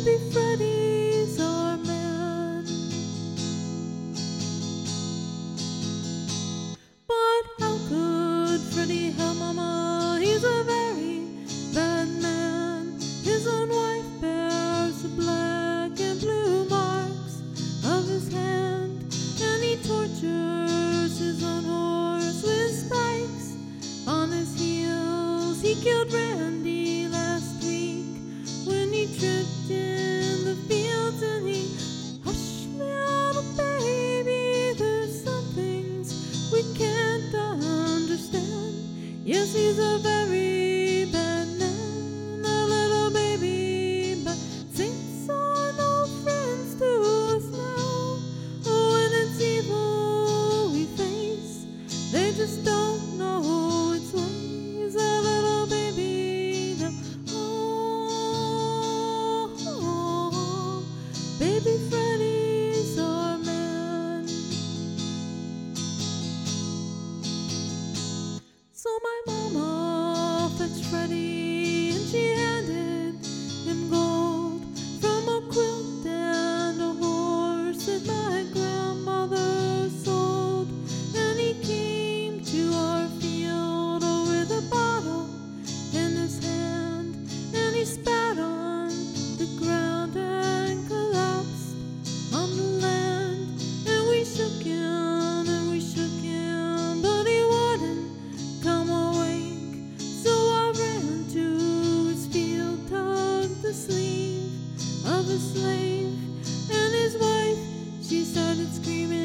Baby Freddy's our man. But how could Freddy help Mama? He's a very bad man. His own wife bears the black and blue marks of his hand, and he tortures his own horse with spikes on his heels. He killed Randy last week when he tripped in the fields, and he, hush, little baby, there's some things we can't understand. Yes, he's a very bad man, a little baby, but saints are no friends to us now. When it's evil we face, they just don't know its ways. A little baby now, oh, Baby Freddy's our man. So my mama fetched Freddy, and she handed him gold from a quilt and a horse that my grandmother sold. And he came to our field with a bottle in his hand, and he spat on the ground and collapsed on the land. And we shook him and we shook him, but he wouldn't come awake. So I ran to his field, tugged the sleeve of a slave, and his wife, she started screaming.